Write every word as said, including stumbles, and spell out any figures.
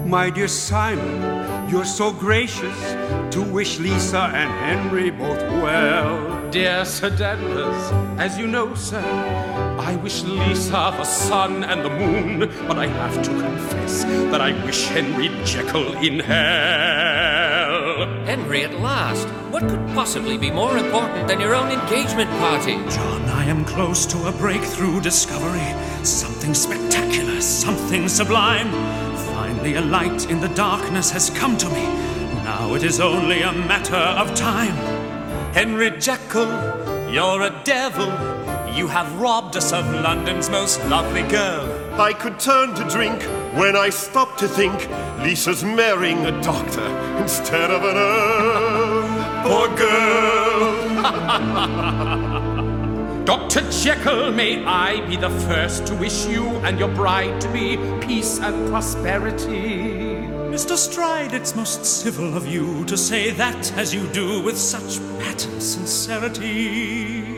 My dear Simon, you're so gracious to wish Lisa and Henry both well. Dear Sir Danvers, as you know, sir, I wish Lisa the sun and the moon, but I have to confess that I wish Henry Jekyll in hell. Henry, at last. What could possibly be more important than your own engagement party? John, I am close to a breakthrough discovery. Something spectacular, something sublime. Finally, a light in the darkness has come to me. Now it is only a matter of time. Henry Jekyll, you're a devil. You have robbed us of London's most lovely girl. I could turn to drink when I stop to think Lisa's marrying a doctor instead of an earl. Poor girl. Doctor Jekyll, may I be the first to wish you and your bride to be peace and prosperity. Mister Stride, it's most civil of you to say that as you do with such patent sincerity.